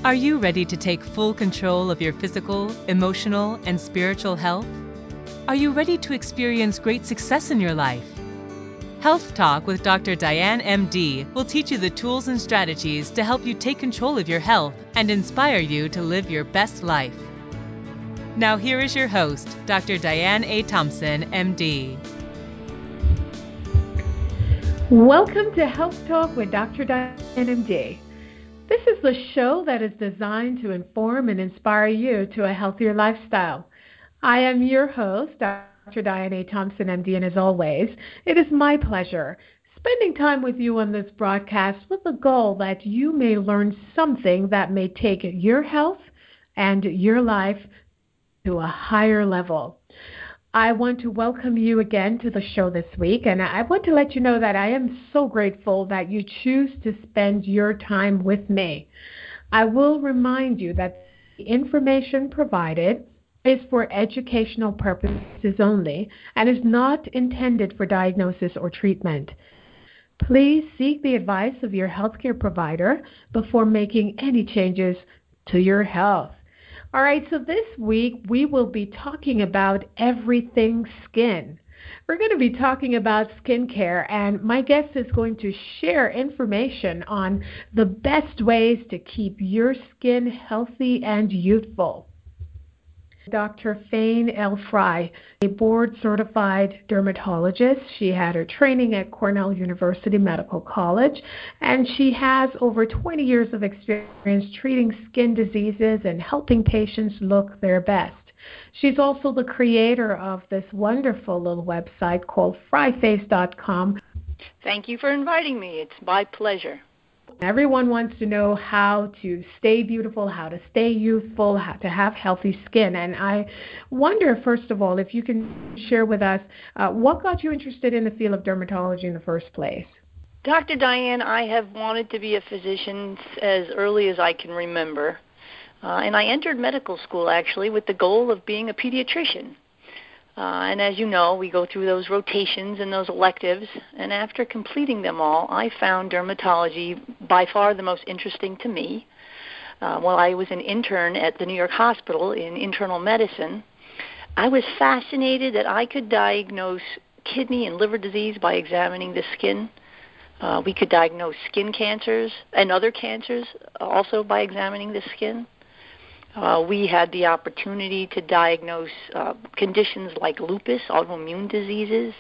Are you ready to take full control of your physical, emotional, and spiritual health? Are you ready to experience great success in your life? Health Talk with Dr. Diane MD will teach you the tools and strategies to help you take control of your health and inspire you to live your best life. Now here is your host, Dr. Diane A. Thompson, MD. Welcome to Health Talk with Dr. Diane MD. This is the show that is designed to inform and inspire you to a healthier lifestyle. I am your host, Dr. Diane A. Thompson, MD, and as always, it is my pleasure spending time with you on this broadcast with the goal that you may learn something that may take your health and your life to a higher level. I want to welcome you again to the show this week, and I want to let you know that I am so grateful that you choose to spend your time with me. I will remind you that the information provided is for educational purposes only and is not intended for diagnosis or treatment. Please seek the advice of your healthcare provider before making any changes to your health. All right, so this week we will be talking about everything skin. We're going to be talking about skincare, and my guest is going to share information on the best ways to keep your skin healthy and youthful. Dr. Fayne L. Frye, a board-certified dermatologist. She had her training at Cornell University Medical College, and she has over 20 years of experience treating skin diseases and helping patients look their best. She's also the creator of this wonderful little website called fryface.com. Thank you for inviting me. It's my pleasure. Everyone wants to know how to stay beautiful, how to stay youthful, how to have healthy skin. And I wonder, first of all, if you can share with us what got you interested in the field of dermatology in the first place? Dr. Diane, I have wanted to be a physician as early as I can remember. And I entered medical school, actually, with the goal of being a pediatrician. And as you know, we go through those rotations and those electives, and after completing them all, I found dermatology by far the most interesting to me. While I was an intern at the New York Hospital in internal medicine, I was fascinated that I could diagnose kidney and liver disease by examining the skin. We could diagnose skin cancers and other cancers also by examining the skin. We had the opportunity to diagnose conditions like lupus, autoimmune diseases,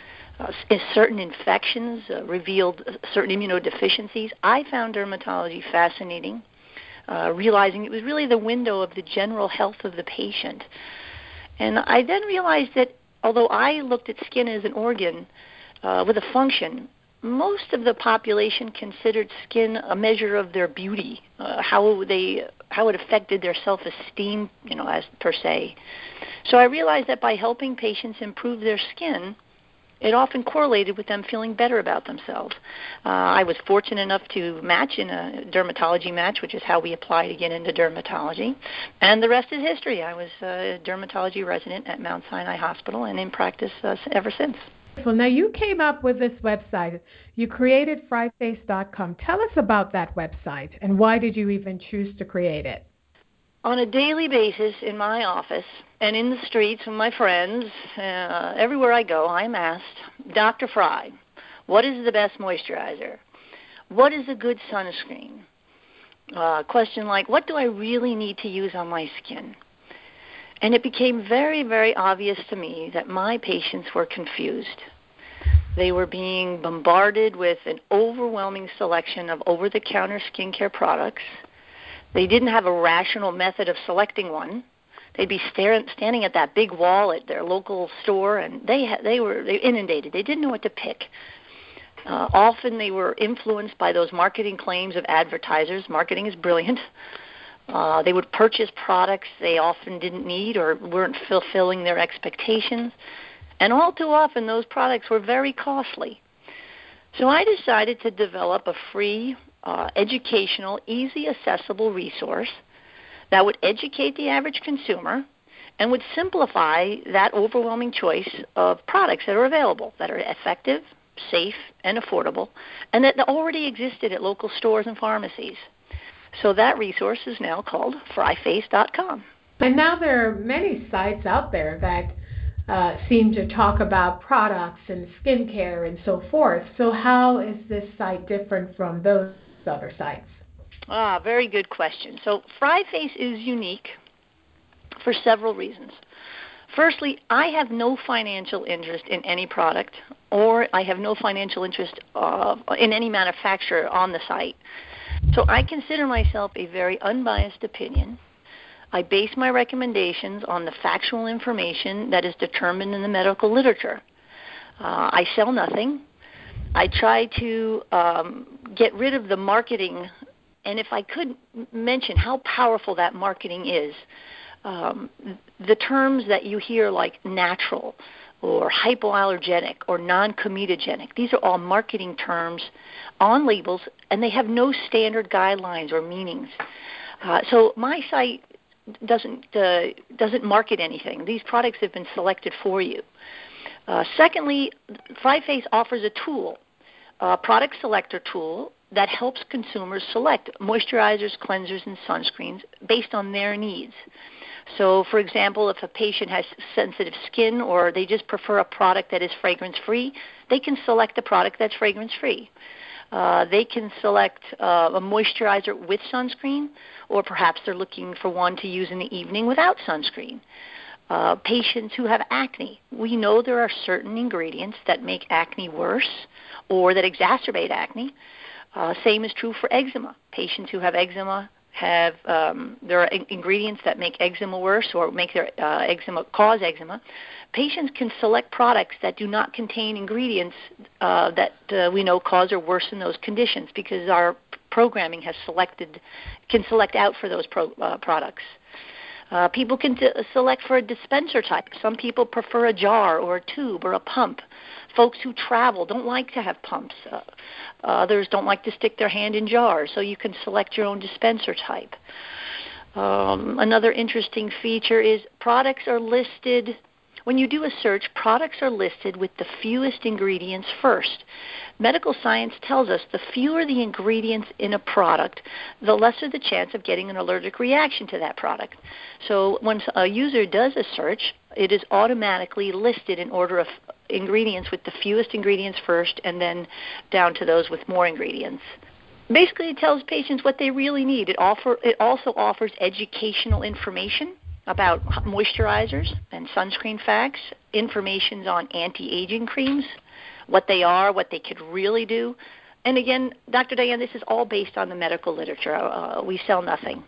certain infections revealed certain immunodeficiencies. I found dermatology fascinating, realizing it was really the window of the general health of the patient. And I then realized that although I looked at skin as an organ with a function, most of the population considered skin a measure of their beauty, how it affected their self-esteem, as per se. So I realized that by helping patients improve their skin, it often correlated with them feeling better about themselves. I was fortunate enough to match in a dermatology match, which is how we apply to get into dermatology. And the rest is history. I was a dermatology resident at Mount Sinai Hospital and in practice ever since. Well, now you came up with this website. You created fryface.com. Tell us about that website and why did you even choose to create it? On a daily basis in my office and in the streets with my friends, everywhere I go, I'm asked, Dr. Frye, what is the best moisturizer? What is a good sunscreen? A question like, what do I really need to use on my skin? And it became very, very obvious to me that my patients were confused. They were being bombarded with an overwhelming selection of over-the-counter skincare products. They didn't have a rational method of selecting one. They'd be standing at that big wall at their local store, and they were inundated. They didn't know what to pick. Often they were influenced by those marketing claims of advertisers. Marketing is brilliant. They would purchase products they often didn't need or weren't fulfilling their expectations. And all too often, those products were very costly. So I decided to develop a free, educational, easy, accessible resource that would educate the average consumer and would simplify that overwhelming choice of products that are available, that are effective, safe, and affordable, and that already existed at local stores and pharmacies. So that resource is now called fryface.com. And now there are many sites out there that seem to talk about products and skincare and so forth. So how is this site different from those other sites? Very good question. So Fryface is unique for several reasons. Firstly, I have no financial interest in any product, or I have no financial interest in any manufacturer on the site. So I consider myself a very unbiased opinion. I base my recommendations on the factual information that is determined in the medical literature. I sell nothing. I try to get rid of the marketing, and if I could mention how powerful that marketing is, the terms that you hear like natural or hypoallergenic or non-comedogenic, these are all marketing terms on labels, and they have no standard guidelines or meanings. So my site doesn't market anything. These products have been selected for you. Secondly, Fryface offers a tool, a product selector tool that helps consumers select moisturizers, cleansers, and sunscreens based on their needs. So, for example, if a patient has sensitive skin or they just prefer a product that is fragrance-free, they can select a product that's fragrance-free. They can select a moisturizer with sunscreen, or perhaps they're looking for one to use in the evening without sunscreen. Patients who have acne, we know there are certain ingredients that make acne worse or that exacerbate acne. Same is true for eczema. Patients who have eczema there are ingredients that make eczema worse or make their cause eczema. Patients can select products that do not contain ingredients that we know cause or worsen those conditions, because our programming can select out for those products. People can select for a dispenser type. Some people prefer a jar or a tube or a pump. Folks who travel don't like to have pumps. Others don't like to stick their hand in jars, so you can select your own dispenser type. Another interesting feature is products are listed. When you do a search, products are listed with the fewest ingredients first. Medical science tells us the fewer the ingredients in a product, the lesser the chance of getting an allergic reaction to that product. So when a user does a search, it is automatically listed in order of ingredients with the fewest ingredients first, and then down to those with more ingredients. Basically, it tells patients what they really need. It also offers educational information about moisturizers and sunscreen facts, information on anti-aging creams, what they are, what they could really do. And again, Dr. Diane, this is all based on the medical literature. We sell nothing.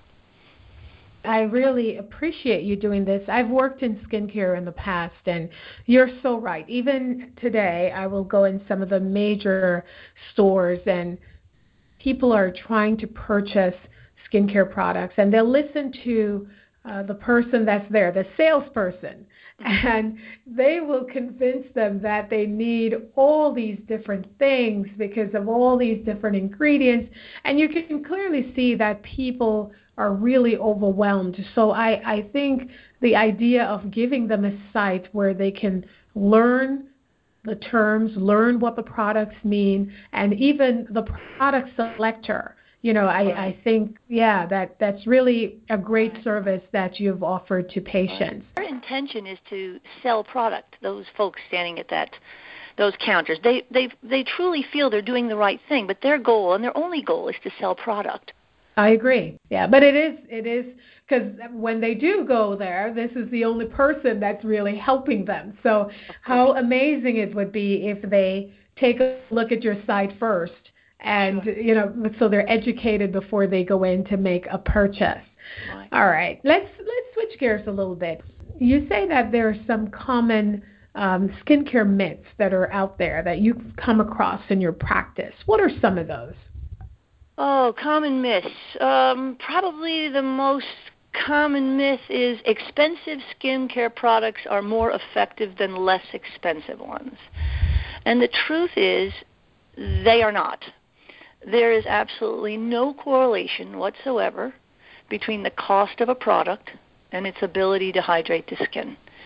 I really appreciate you doing this. I've worked in skincare in the past, and you're so right. Even today, I will go in some of the major stores, and people are trying to purchase skincare products, and they'll listen to the person that's there, the salesperson, and they will convince them that they need all these different things because of all these different ingredients, and you can clearly see that people are really overwhelmed. So I think the idea of giving them a site where they can learn the terms, learn what the products mean, and even the product selector. I think, that's really a great service that you've offered to patients. Our intention is to sell product. Those folks standing at those counters, they truly feel they're doing the right thing, but their goal and their only goal is to sell product. I agree. Yeah, but it is because when they do go there, this is the only person that's really helping them. So how amazing it would be if they take a look at your site first, and so they're educated before they go in to make a purchase. Right. All right, let's switch gears a little bit. You say that there are some common skincare myths that are out there that you've come across in your practice. What are some of those? Oh, common myths. Probably the most common myth is expensive skincare products are more effective than less expensive ones. And the truth is, they are not. There is absolutely no correlation whatsoever between the cost of a product and its ability to hydrate the skin.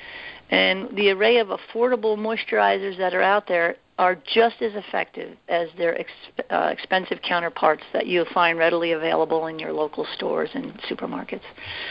And the array of affordable moisturizers that are out there are just as effective as their expensive counterparts that you'll find readily available in your local stores and supermarkets.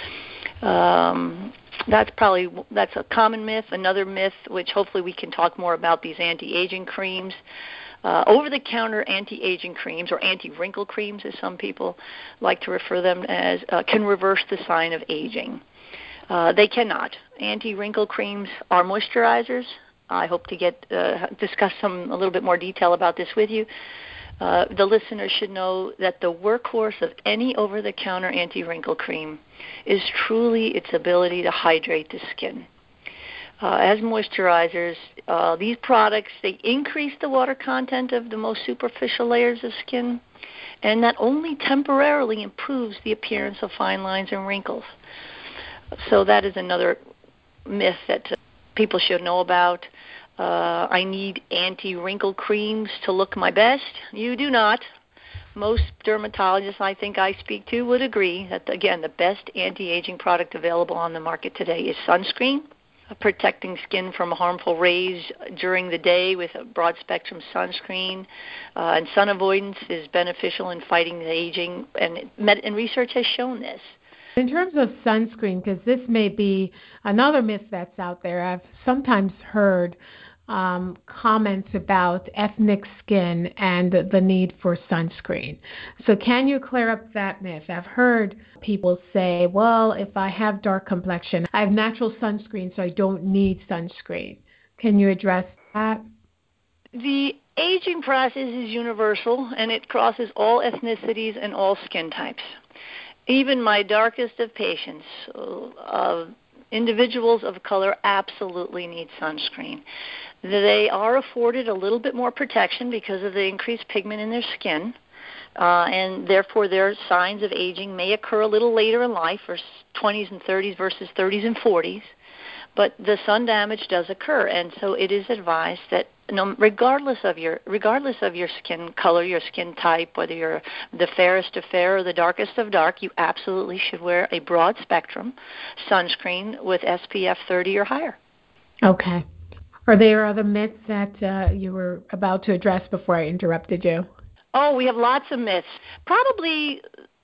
That's a common myth. Another myth, which hopefully we can talk more about, these anti-aging creams. Over-the-counter anti-aging creams, or anti-wrinkle creams as some people like to refer them as, can reverse the sign of aging. They cannot. Anti-wrinkle creams are moisturizers. I hope to discuss a little bit more detail about this with you. The listeners should know that the workhorse of any over-the-counter anti-wrinkle cream is truly its ability to hydrate the skin. As moisturizers, these products, they increase the water content of the most superficial layers of skin, and that only temporarily improves the appearance of fine lines and wrinkles. So that is another myth that people should know about. I need anti-wrinkle creams to look my best. You do not. Most dermatologists I think I speak to would agree that, again, the best anti-aging product available on the market today is sunscreen, protecting skin from harmful rays during the day with a broad-spectrum sunscreen. And sun avoidance is beneficial in fighting the aging, and research has shown this. In terms of sunscreen, because this may be another myth that's out there, I've sometimes heard comments about ethnic skin and the need for sunscreen. So can you clear up that myth? I've heard people say, well, if I have dark complexion, I have natural sunscreen, so I don't need sunscreen. Can you address that? The aging process is universal, and it crosses all ethnicities and all skin types. Even my darkest of patients, individuals of color, absolutely need sunscreen. They are afforded a little bit more protection because of the increased pigment in their skin, and therefore their signs of aging may occur a little later in life, or 20s and 30s versus 30s and 40s. But the sun damage does occur, and so it is advised that regardless of your skin color, your skin type, whether you're the fairest of fair or the darkest of dark, you absolutely should wear a broad spectrum sunscreen with SPF 30 or higher. Okay. Are there other myths that you were about to address before I interrupted you? Oh, we have lots of myths. Probably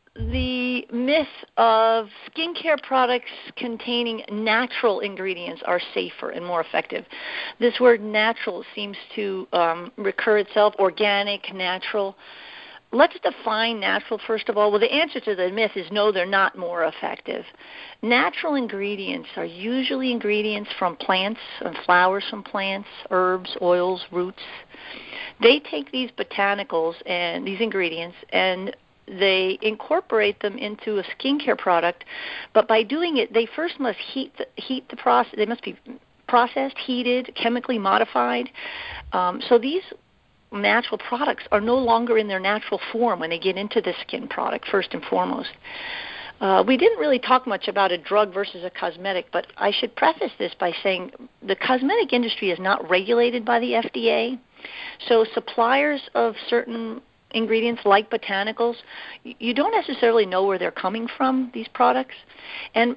the myth of skincare products containing natural ingredients are safer and more effective. This word natural seems to recur itself, organic, natural. Let's define natural first of all. Well, the answer to the myth is no, they're not more effective. Natural ingredients are usually ingredients from plants and flowers from plants, herbs, oils, roots. They take these botanicals and these ingredients and they incorporate them into a skincare product, but by doing it, they first must heat the process. They must be processed, heated, chemically modified. So these natural products are no longer in their natural form when they get into the skin product, first and foremost. We didn't really talk much about a drug versus a cosmetic, but I should preface this by saying the cosmetic industry is not regulated by the FDA. So suppliers of certain ingredients like botanicals, you don't necessarily know where they're coming from, these products. And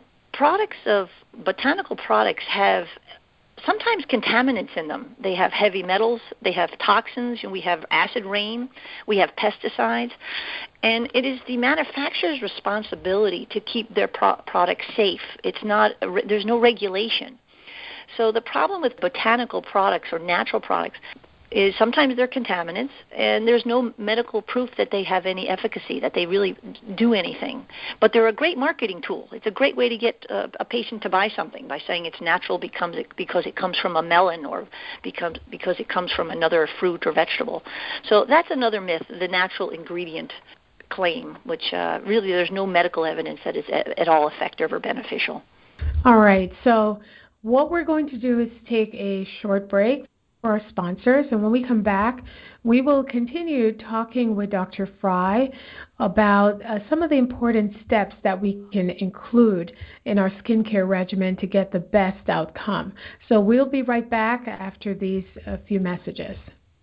botanical products have sometimes contaminants in them. They have heavy metals, they have toxins, and we have acid rain, we have pesticides. And it is the manufacturer's responsibility to keep their products safe. There's no regulation. So the problem with botanical products or natural products is sometimes they're contaminants, and there's no medical proof that they have any efficacy, that they really do anything. But they're a great marketing tool. It's a great way to get a patient to buy something by saying it's natural because it comes from a melon or because it comes from another fruit or vegetable. So that's another myth, the natural ingredient claim, which really there's no medical evidence that it's at all effective or beneficial. All right. So what we're going to do is take a short break for our sponsors, and when we come back, we will continue talking with Dr. Fry about some of the important steps that we can include in our skincare regimen to get the best outcome. So we'll be right back after these few messages.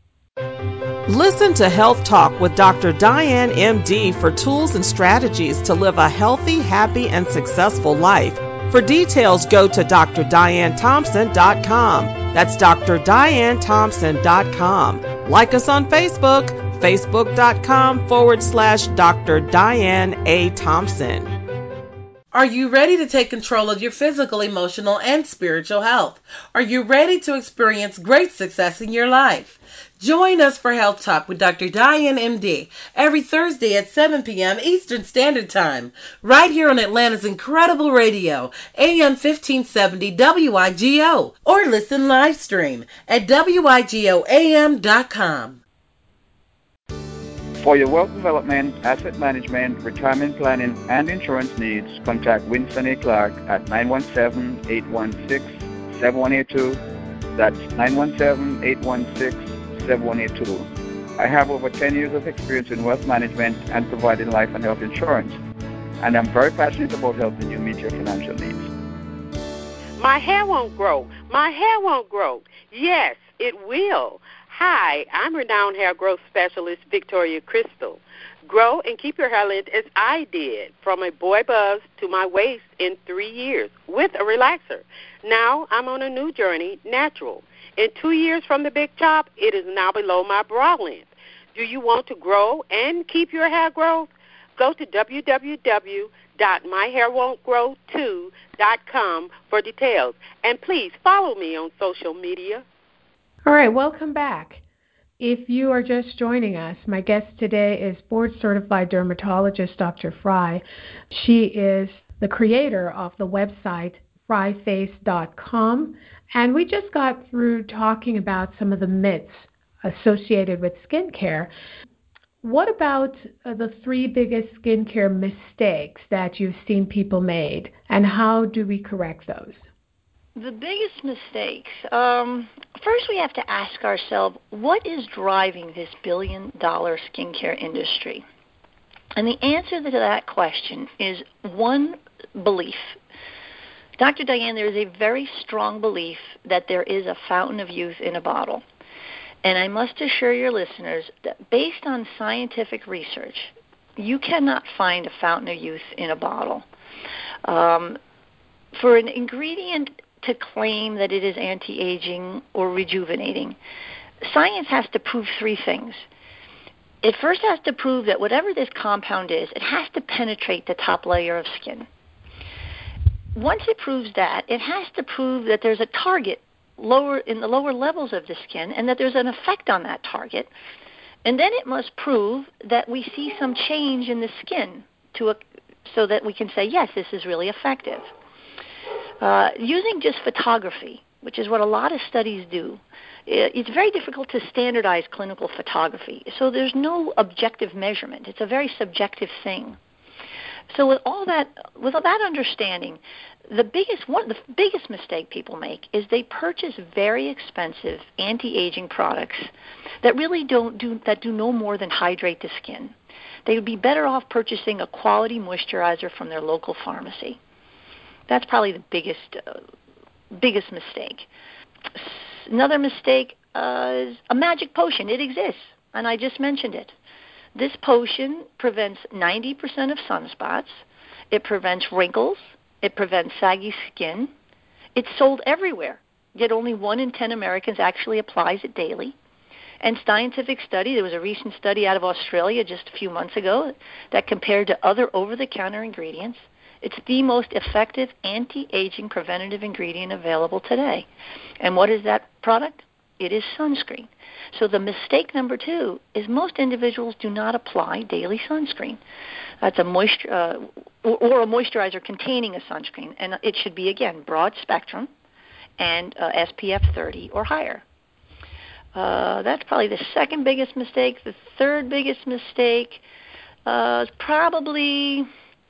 Listen to Health Talk with Dr. Diane MD for tools and strategies to live a healthy, happy, and successful life. For details, go to drdianethompson.com. That's drdianethompson.com. Like us on Facebook, facebook.com/Dr. Diane A. Thompson. Are you ready to take control of your physical, emotional, and spiritual health? Are you ready to experience great success in your life? Join us for Health Talk with Dr. Diane MD every Thursday at 7 p.m. Eastern Standard Time, right here on Atlanta's Incredible Radio, AM 1570 WIGO, or listen live stream at wigoam.com. For your wealth development, asset management, retirement planning, and insurance needs, contact Winston A. Clark at 917-816-7182. That's 917-816-7182. I have over 10 years of experience in wealth management and providing life and health insurance, and I'm very passionate about helping you meet your financial needs. My hair won't grow. My hair won't grow. Yes, it will. Hi, I'm renowned hair growth specialist Victoria Crystal. Grow and keep your hair length as I did, from a boy buzz to my waist in 3 years with a relaxer. Now I'm on a new journey, natural. In 2 years from the big chop, it is now below my bra length. Do you want to grow and keep your hair growth? Go to www.myhairwon'tgrow2.com for details. And please follow me on social media. All right, welcome back. If you are just joining us, my guest today is board-certified dermatologist Dr. Fry. She is the creator of the website fryface.com, and we just got through talking about some of the myths associated with skincare. What about the 3 biggest skincare mistakes that you've seen people made, and how do we correct those? The biggest mistakes. First, we have to ask ourselves, what is driving this billion-dollar skincare industry? And the answer to that question is one belief. Dr. Diane, there is a very strong belief that there is a fountain of youth in a bottle. And I must assure your listeners that based on scientific research, you cannot find a fountain of youth in a bottle. For an ingredient to claim that it is anti-aging or rejuvenating, science has to prove 3 things. It first has to prove that whatever this compound is, it has to penetrate the top layer of skin. Once it proves that, it has to prove that there's a target in the lower levels of the skin and that there's an effect on that target. And then it must prove that we see some change in the skin so that we can say, yes, this is really effective. Using just photography, which is what a lot of studies do, it's very difficult to standardize clinical photography. So there's no objective measurement. It's a very subjective thing. So with all that understanding, the biggest mistake people make is they purchase very expensive anti-aging products that really do no more than hydrate the skin. They would be better off purchasing a quality moisturizer from their local pharmacy. That's probably the biggest mistake. Another mistake is a magic potion. It exists, and I just mentioned it. This potion prevents 90% of sunspots. It prevents wrinkles. It prevents saggy skin. It's sold everywhere, yet only 1 in 10 Americans actually applies it daily. And scientific study, there was a recent study out of Australia just a few months ago that compared to other over-the-counter ingredients. It's the most effective anti-aging preventative ingredient available today. And what is that product? It is sunscreen. So the mistake number 2 is most individuals do not apply daily sunscreen. That's a moisturizer containing a sunscreen. And it should be, again, broad spectrum and SPF 30 or higher. That's probably the second biggest mistake. The third biggest mistake is probably...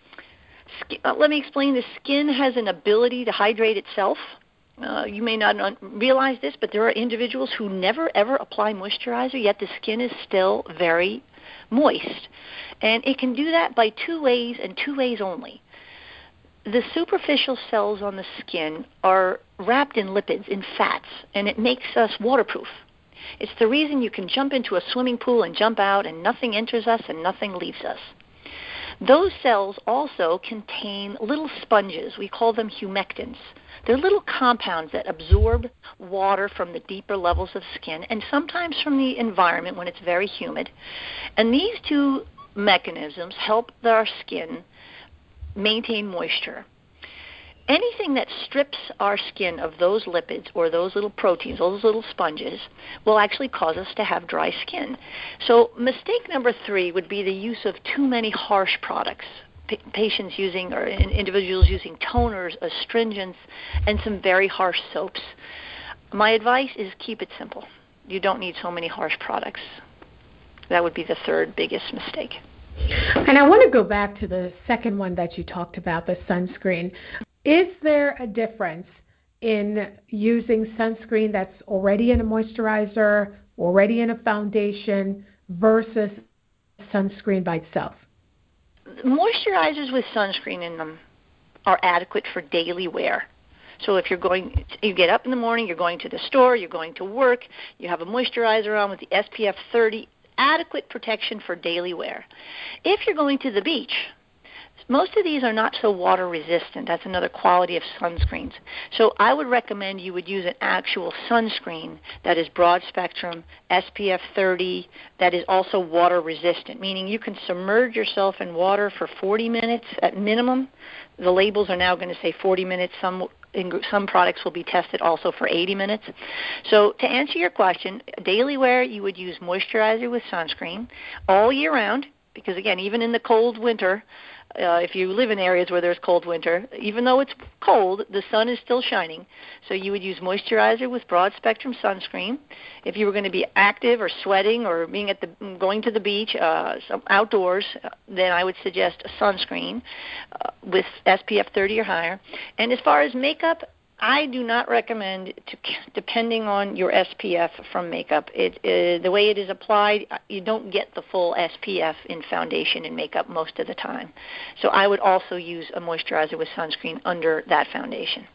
let me explain. The skin has an ability to hydrate itself. You may not realize this, but there are individuals who never, ever apply moisturizer, yet the skin is still very moist. And it can do that by 2 ways and 2 ways only. The superficial cells on the skin are wrapped in lipids, in fats, and it makes us waterproof. It's the reason you can jump into a swimming pool and jump out and nothing enters us and nothing leaves us. Those cells also contain little sponges. We call them humectants. They're little compounds that absorb water from the deeper levels of skin and sometimes from the environment when it's very humid. And these two mechanisms help our skin maintain moisture. Anything that strips our skin of those lipids or those little proteins, those little sponges, will actually cause us to have dry skin. So mistake number 3 would be the use of too many harsh products. Patients using or individuals using toners, astringents, and some very harsh soaps. My advice is keep it simple. You don't need so many harsh products. That would be the third biggest mistake. And I want to go back to the second one that you talked about, the sunscreen. Is there a difference in using sunscreen that's already in a moisturizer, already in a foundation, versus sunscreen by itself? Moisturizers with sunscreen in them are adequate for daily wear. So if you get up in the morning, you're going to the store, you're going to work, you have a moisturizer on with the SPF 30, adequate protection for daily wear. If you're going to the beach, most of these are not so water resistant. That's another quality of sunscreens. So I would recommend you would use an actual sunscreen that is broad spectrum, SPF 30, that is also water resistant, meaning you can submerge yourself in water for 40 minutes at minimum. The labels are now going to say 40 minutes. Some products will be tested also for 80 minutes. So to answer your question, daily wear, you would use moisturizer with sunscreen all year round, because again, even in the cold winter, if you live in areas where there's cold winter, even though it's cold, the sun is still shining. So you would use moisturizer with broad spectrum sunscreen. If you were going to be active or sweating or going to the beach, outdoors, then I would suggest a sunscreen with SPF 30 or higher. And as far as makeup, I do not recommend, depending on your SPF from makeup. The way it is applied, you don't get the full SPF in foundation and makeup most of the time. So I would also use a moisturizer with sunscreen under that foundation.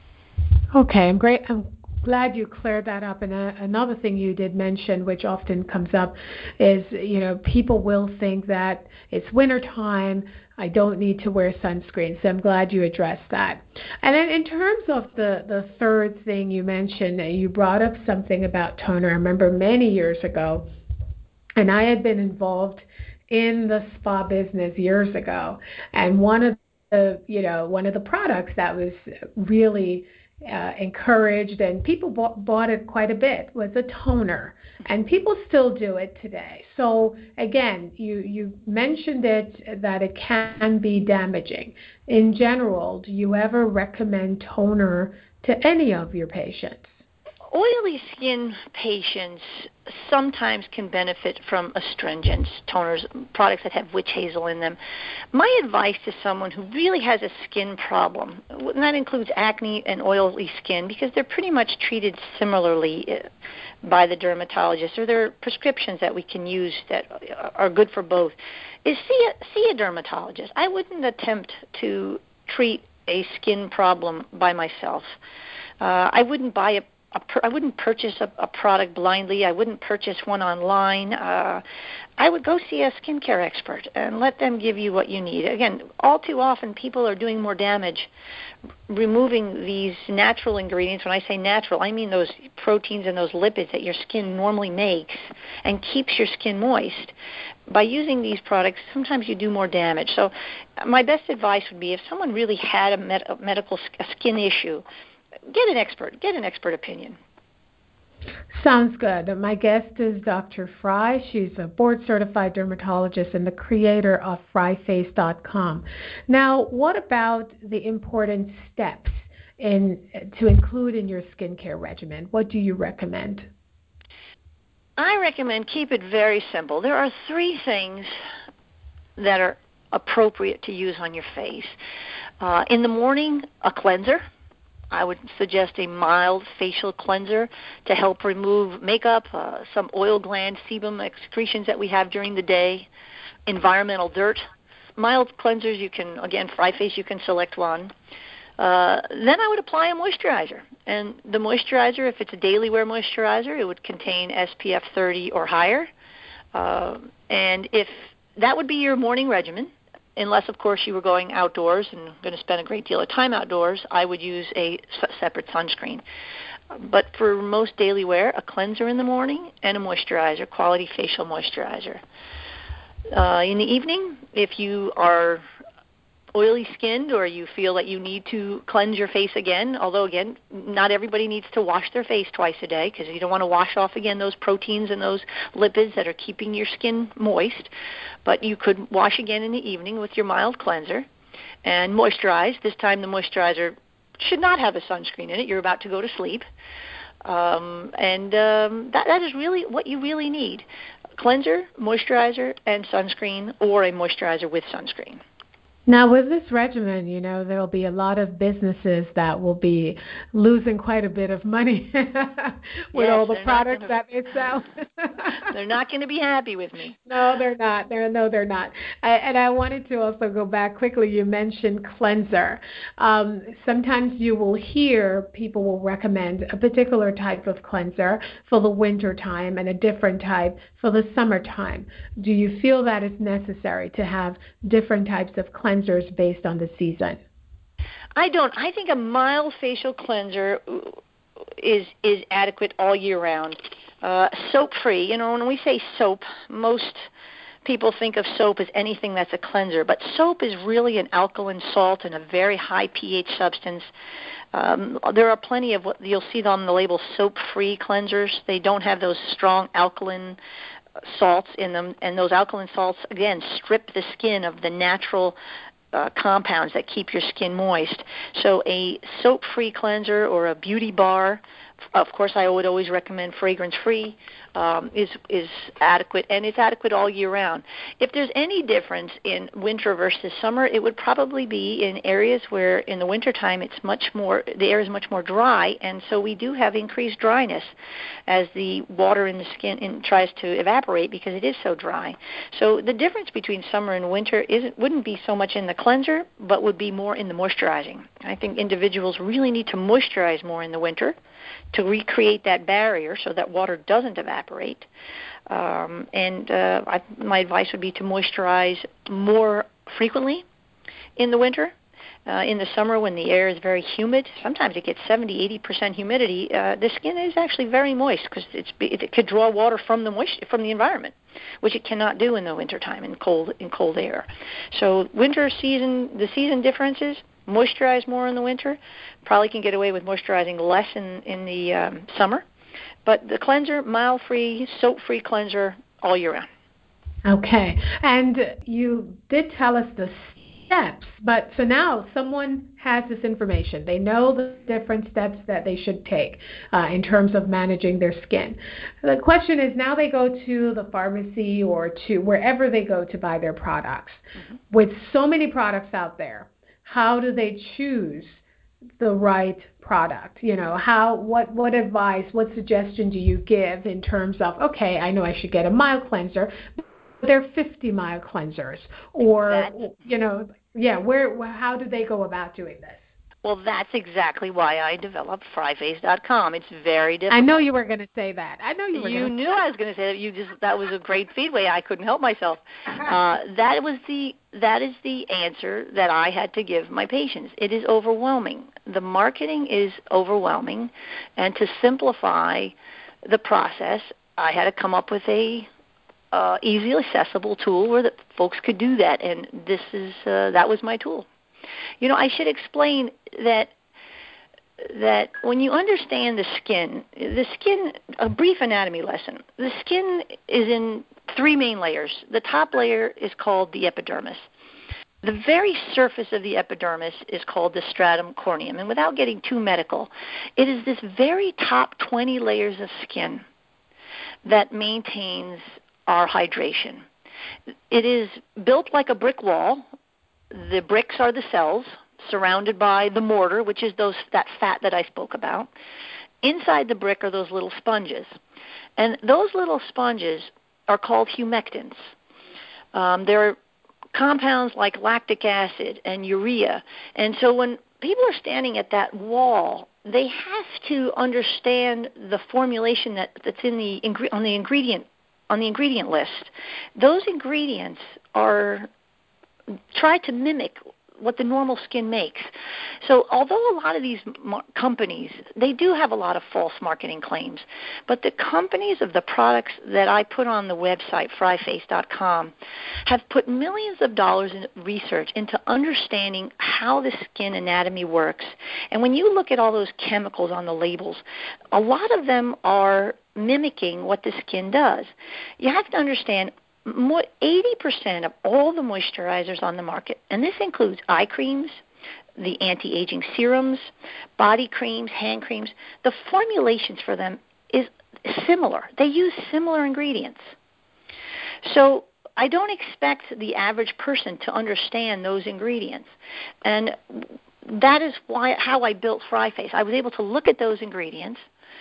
Okay, I'm glad you cleared that up. And another thing you did mention, which often comes up, is people will think that it's wintertime, I don't need to wear sunscreen. So I'm glad you addressed that. And then in terms of the third thing you mentioned, you brought up something about toner. I remember many years ago, and I had been involved in the spa business years ago, and one of the products that was really encouraged and people bought it quite a bit was a toner, and people still do it today. So again, you mentioned it that it can be damaging. In general, do you ever recommend toner to any of your patients? Oily skin patients sometimes can benefit from astringents, toners, products that have witch hazel in them. My advice to someone who really has a skin problem, and that includes acne and oily skin, because they're pretty much treated similarly by the dermatologist, or there are prescriptions that we can use that are good for both, is see a dermatologist. I wouldn't attempt to treat a skin problem by myself. I wouldn't I wouldn't purchase a product blindly. I wouldn't purchase one online. I would go see a skincare expert and let them give you what you need. Again, all too often people are doing more damage removing these natural ingredients. When I say natural, I mean those proteins and those lipids that your skin normally makes and keeps your skin moist. By using these products, sometimes you do more damage. So my best advice would be if someone really had a skin issue, get an expert opinion. Sounds good. My guest is Dr. Fry. She's a board-certified dermatologist and the creator of FryFace.com. Now, what about the important steps to include in your skincare regimen? What do you recommend? I recommend keep it very simple. There are 3 things that are appropriate to use on your face. In the morning, a cleanser. I would suggest a mild facial cleanser to help remove makeup, some oil gland, sebum excretions that we have during the day, environmental dirt. Mild cleansers, you can, again, FryFace, you can select one. Then I would apply a moisturizer. And the moisturizer, if it's a daily wear moisturizer, it would contain SPF 30 or higher. And if that would be your morning regimen, unless, of course, you were going outdoors and going to spend a great deal of time outdoors, I would use a separate sunscreen. But for most daily wear, a cleanser in the morning and a moisturizer, quality facial moisturizer. In the evening, if you are oily skinned or you feel that you need to cleanse your face again, although, again, not everybody needs to wash their face twice a day because you don't want to wash off again those proteins and those lipids that are keeping your skin moist. But you could wash again in the evening with your mild cleanser and moisturize. This time the moisturizer should not have a sunscreen in it. You're about to go to sleep. That is really what you really need. Cleanser, moisturizer, and sunscreen, or a moisturizer with sunscreen. Now, with this regimen, there will be a lot of businesses that will be losing quite a bit of money with all the products that they sell. They're not going to be happy with me. No, they're not. They're not. And I wanted to also go back quickly. You mentioned cleanser. Sometimes you will hear people will recommend a particular type of cleanser for the winter time and a different type for the summertime. Do you feel that it's necessary to have different types of cleansers based on the season? I don't. I think a mild facial cleanser is adequate all year round. Soap-free. When we say soap, most people think of soap as anything that's a cleanser, but soap is really an alkaline salt and a very high pH substance. There are plenty of what you'll see on the label soap-free cleansers. They don't have those strong alkaline salts in them, and those alkaline salts, again, strip the skin of the natural compounds that keep your skin moist. So a soap-free cleanser or a beauty bar, of course I would always recommend fragrance-free, is adequate, and it's adequate all year round. If there's any difference in winter versus summer, it would probably be in areas where in the wintertime the air is much more dry, and so we do have increased dryness as the water in the skin tries to evaporate because it is so dry. So the difference between summer and winter wouldn't be so much in the cleanser, but would be more in the moisturizing. I think individuals really need to moisturize more in the winter to recreate that barrier so that water doesn't evaporate. My advice would be to moisturize more frequently in the winter. In the summer, when the air is very humid, sometimes it gets 70-80% humidity, the skin is actually very moist because it could draw water from the environment, which it cannot do in the wintertime in cold air. So the season differences. Moisturize more in the winter. Probably can get away with moisturizing less in the summer. But the cleanser, mild-free, soap-free cleanser all year round. Okay. And you did tell us the steps, but so now someone has this information. They know the different steps that they should take in terms of managing their skin. The question is, now they go to the pharmacy or to wherever they go to buy their products. Mm-hmm. With so many products out there, how do they choose the right product? What advice, what suggestion do you give in terms of, okay, I know I should get a mild cleanser, but there are 50 mild cleansers, or, how do they go about doing this? Well, that's exactly why I developed Fryface.com. It's very difficult. I know you were going to say that. You knew I was going to say that. That was a great feedway. I couldn't help myself. That is the answer that I had to give my patients. It is overwhelming. The marketing is overwhelming, and to simplify the process, I had to come up with a easily accessible tool where that folks could do that, and that was my tool. I should explain that when you understand the skin, a brief anatomy lesson, the skin is in three main layers. The top layer is called the epidermis. The very surface of the epidermis is called the stratum corneum. And without getting too medical, it is this very top 20 layers of skin that maintains our hydration. It is built like a brick wall. The bricks are the cells surrounded by the mortar, which is that fat that I spoke about. Inside the brick are those little sponges. And those little sponges are called humectants. They're compounds like lactic acid and urea. And so when people are standing at that wall, they have to understand the formulation that's on the ingredient list. Those ingredients are try to mimic what the normal skin makes. So although a lot of these companies, they do have a lot of false marketing claims, but the companies of the products that I put on the website, fryface.com, have put millions of dollars in research into understanding how the skin anatomy works. And when you look at all those chemicals on the labels, a lot of them are mimicking what the skin does. You have to understand, 80% of all the moisturizers on the market, and this includes eye creams, the anti-aging serums, body creams, hand creams, the formulations for them is similar. They use similar ingredients. So I don't expect the average person to understand those ingredients. And that is how I built FryFace. I was able to look at those ingredients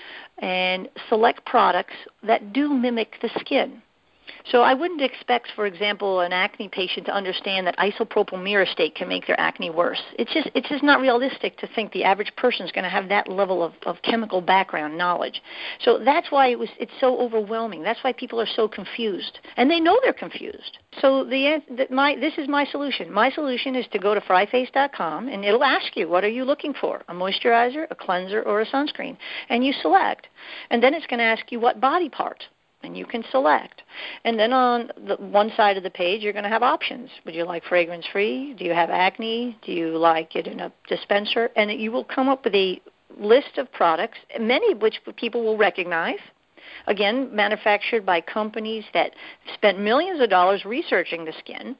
and select products that do mimic the skin. So I wouldn't expect, for example, an acne patient to understand that isopropyl myricate can make their acne worse. It's just not realistic to think the average person is going to have that level of chemical background knowledge. So that's why it's so overwhelming. That's why people are so confused, and they know they're confused. So this is my solution. My solution is to go to fryface.com, and it'll ask you, what are you looking for, a moisturizer, a cleanser, or a sunscreen? And you select. And then it's going to ask you what body part, and you can select. And then on the one side of the page, you're going to have options. Would you like fragrance-free? Do you have acne? Do you like it in a dispenser? And you will come up with a list of products, many of which people will recognize. Again, manufactured by companies that spent millions of dollars researching the skin.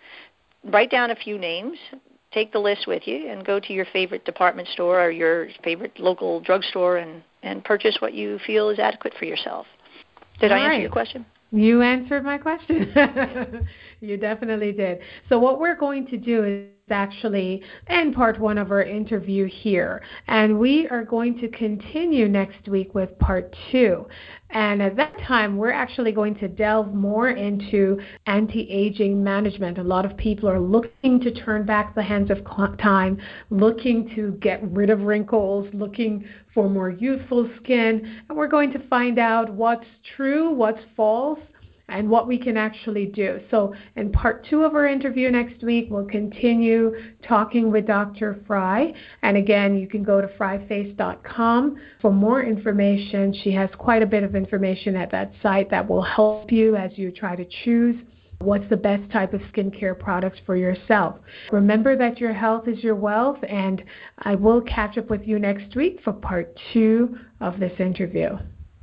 Write down a few names. Take the list with you and go to your favorite department store or your favorite local drugstore and purchase what you feel is adequate for yourself. Did I answer your question? You answered my question. You definitely did. So what we're going to do is actually end part one of our interview here. And we are going to continue next week with part two. And at that time, we're actually going to delve more into anti-aging management. A lot of people are looking to turn back the hands of time, looking to get rid of wrinkles, looking for more youthful skin. And we're going to find out what's true, what's false, and what we can actually do. So in part two of our interview next week, we'll continue talking with Dr. Fry. And again, you can go to fryface.com for more information. She has quite a bit of information at that site that will help you as you try to choose what's the best type of skincare products for yourself. Remember that your health is your wealth, and I will catch up with you next week for part two of this interview.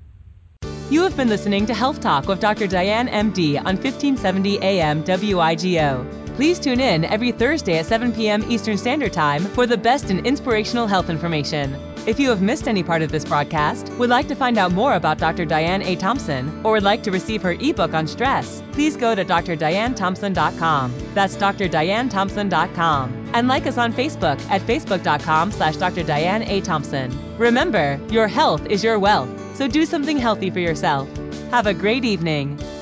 You have been listening to Health Talk with Dr. Diane, MD, on 1570 AM WIGO. Please tune in every Thursday at 7 p.m. Eastern Standard Time for the best in inspirational health information. If you have missed any part of this broadcast, would like to find out more about Dr. Diane A. Thompson, or would like to receive her ebook on stress, please go to drdianethompson.com. That's drdianethompson.com. And like us on Facebook at facebook.com/Dr. Diane A. Thompson. Remember, your health is your wealth, so do something healthy for yourself. Have a great evening.